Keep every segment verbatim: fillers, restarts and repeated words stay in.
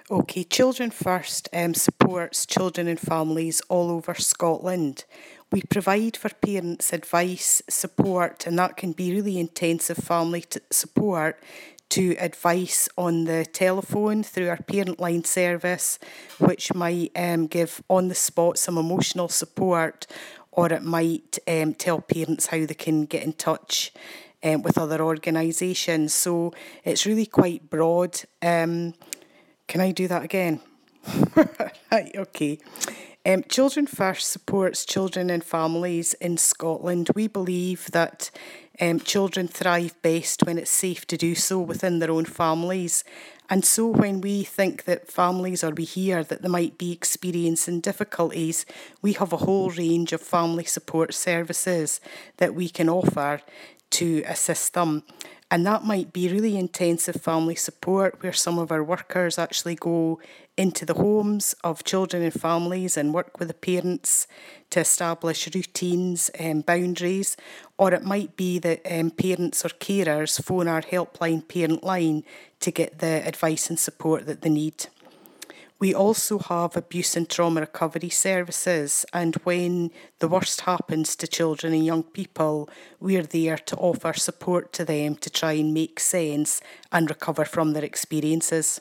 Okay, Children First um, supports children and families all over Scotland. We provide for parents advice, support, and that can be really intensive family t- support to advice on the telephone through our parent line service, which might um, give on the spot some emotional support, or it might um, tell parents how they can get in touch um, with other organisations. So it's really quite broad. Um, can I do that again? Right, okay. Um, Children First supports children and families in Scotland. We believe that um, children thrive best when it's safe to do so within their own families. And so when we think that families, or we hear that they might be experiencing difficulties, we have a whole range of family support services that we can offer to assist them. And that might be really intensive family support where some of our workers actually go into the homes of children and families and work with the parents to establish routines and boundaries. Or it might be that um, parents or carers phone our helpline parent line to get the advice and support that they need. We also have abuse and trauma recovery services, and when the worst happens to children and young people, we're there to offer support to them to try and make sense and recover from their experiences.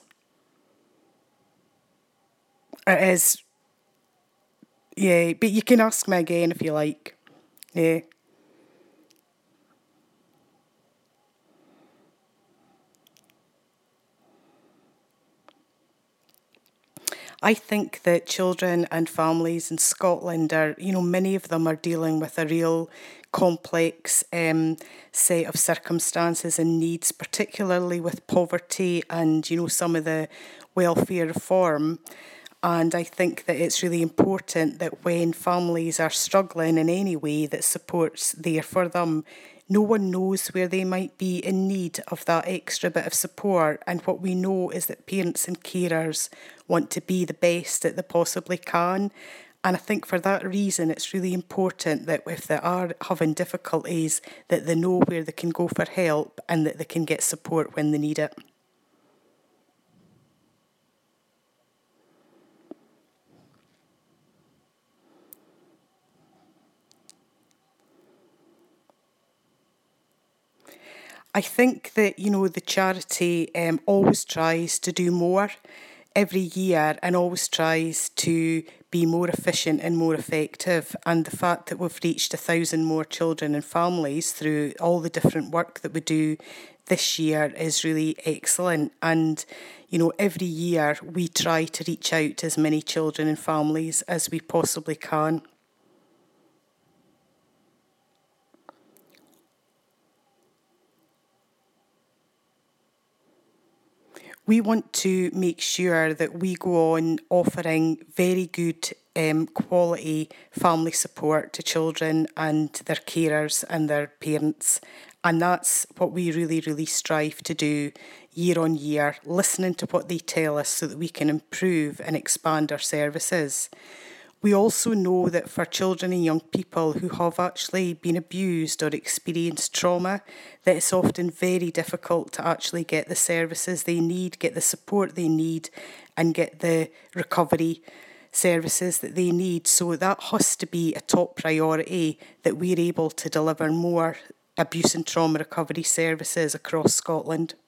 It is, yeah, but you can ask me again if you like. Yeah. I think that children and families in Scotland are, you know, many of them are dealing with a real complex um, set of circumstances and needs, particularly with poverty and, you know, some of the welfare reform. And I think that it's really important that when families are struggling in any way, that support's there for them. No one knows where they might be in need of that extra bit of support. And what we know is that parents and carers want to be the best that they possibly can. And I think for that reason, it's really important that if they are having difficulties, that they know where they can go for help and that they can get support when they need it. I think that, you know, the charity um, always tries to do more every year and always tries to be more efficient and more effective. And the fact that we've reached a thousand more children and families through all the different work that we do this year is really excellent. And, you know, every year we try to reach out to as many children and families as we possibly can. We want to make sure that we go on offering very good um, quality family support to children and their carers and their parents. And that's what we really, really strive to do year on year, listening to what they tell us so that we can improve and expand our services. We also know that for children and young people who have actually been abused or experienced trauma, that it's often very difficult to actually get the services they need, get the support they need, and get the recovery services that they need. So that has to be a top priority, that we're able to deliver more abuse and trauma recovery services across Scotland.